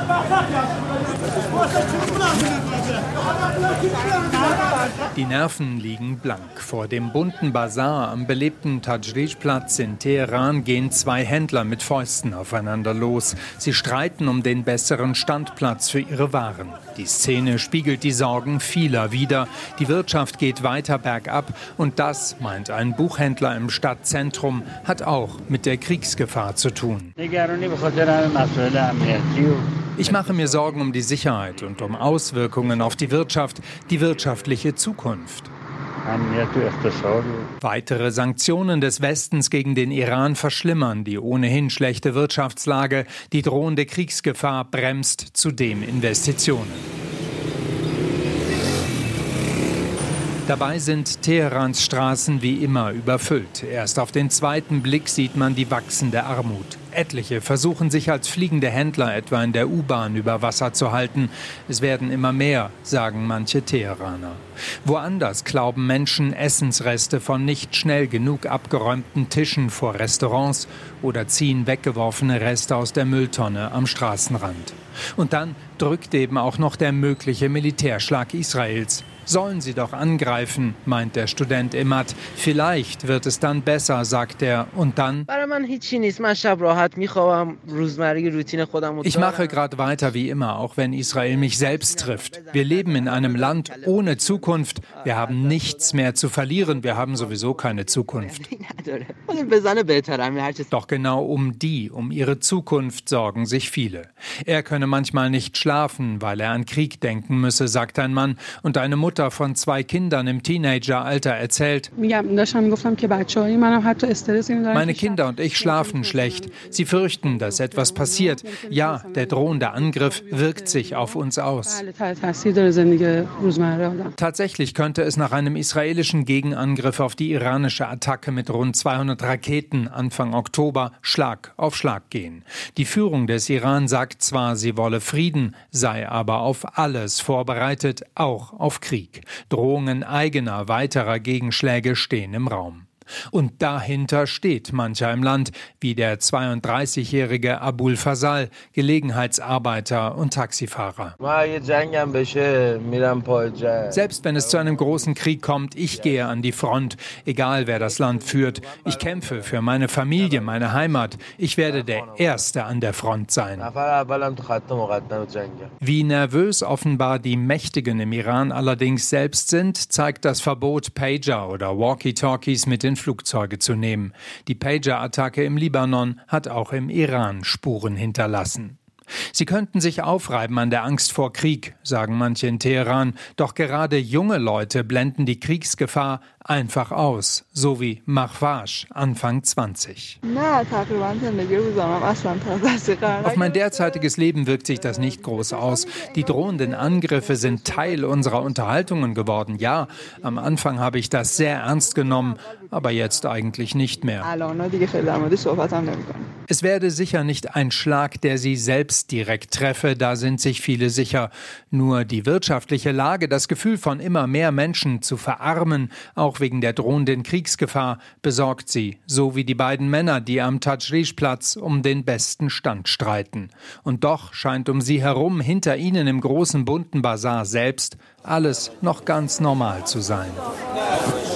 Die Nerven liegen blank. Vor dem bunten Basar am belebten Tajrish-Platz in Teheran gehen zwei Händler mit Fäusten aufeinander los. Sie streiten um den besseren Standplatz für ihre Waren. Die Szene spiegelt die Sorgen vieler wider. Die Wirtschaft geht weiter bergab und das, meint ein Buchhändler im Stadtzentrum, hat auch mit der Kriegsgefahr zu tun. Ich mache mir Sorgen um die Sicherheit und um Auswirkungen auf die Wirtschaft, die wirtschaftliche Zukunft. Weitere Sanktionen des Westens gegen den Iran verschlimmern die ohnehin schlechte Wirtschaftslage. Die drohende Kriegsgefahr bremst zudem Investitionen. Dabei sind Teherans Straßen wie immer überfüllt. Erst auf den zweiten Blick sieht man die wachsende Armut. Etliche versuchen sich als fliegende Händler etwa in der U-Bahn über Wasser zu halten. Es werden immer mehr, sagen manche Teheraner. Woanders klauben Menschen Essensreste von nicht schnell genug abgeräumten Tischen vor Restaurants oder ziehen weggeworfene Reste aus der Mülltonne am Straßenrand. Und dann drückt eben auch noch der mögliche Militärschlag Israels. Sollen sie doch angreifen, meint der Student Emad. Vielleicht wird es dann besser, sagt er. Und dann? Ich mache gerade weiter wie immer, auch wenn Israel mich selbst trifft. Wir leben in einem Land ohne Zukunft. Wir haben nichts mehr zu verlieren. Wir haben sowieso keine Zukunft. Doch genau um ihre Zukunft sorgen sich viele. Er könne manchmal nicht schlafen, weil er an Krieg denken müsse, sagt ein Mann. Und eine Mutter von zwei Kindern im Teenageralter erzählt: Meine Kinder und ich schlafen schlecht. Sie fürchten, dass etwas passiert. Ja, der drohende Angriff wirkt sich auf uns aus. Tatsächlich könnte es nach einem israelischen Gegenangriff auf die iranische Attacke mit rund 200 Raketen Anfang Oktober Schlag auf Schlag gehen. Die Führung des Iran sagt zwar, sie wolle Frieden, sei aber auf alles vorbereitet, auch auf Krieg. Drohungen eigener, weiterer Gegenschläge stehen im Raum. Und dahinter steht mancher im Land, wie der 32-jährige Abul Fasal, Gelegenheitsarbeiter und Taxifahrer. Selbst wenn es zu einem großen Krieg kommt, ich gehe an die Front, egal wer das Land führt. Ich kämpfe für meine Familie, meine Heimat. Ich werde der Erste an der Front sein. Wie nervös offenbar die Mächtigen im Iran allerdings selbst sind, zeigt das Verbot, Pager oder Walkie-Talkies mit in Flugzeuge zu nehmen. Die Pager-Attacke im Libanon hat auch im Iran Spuren hinterlassen. Sie könnten sich aufreiben an der Angst vor Krieg, sagen manche in Teheran. Doch gerade junge Leute blenden die Kriegsgefahr einfach aus, so wie Mahwash, Anfang 20. Auf mein derzeitiges Leben wirkt sich das nicht groß aus. Die drohenden Angriffe sind Teil unserer Unterhaltungen geworden. Ja, am Anfang habe ich das sehr ernst genommen, aber jetzt eigentlich nicht mehr. Es werde sicher nicht ein Schlag, der sie selbst direkt treffe, da sind sich viele sicher. Nur die wirtschaftliche Lage, das Gefühl von immer mehr Menschen zu verarmen, auch wegen der drohenden Kriegsgefahr, besorgt sie, so wie die beiden Männer, die am Tajrish-Platz um den besten Stand streiten. Und doch scheint um sie herum, hinter ihnen im großen bunten Basar selbst, alles noch ganz normal zu sein.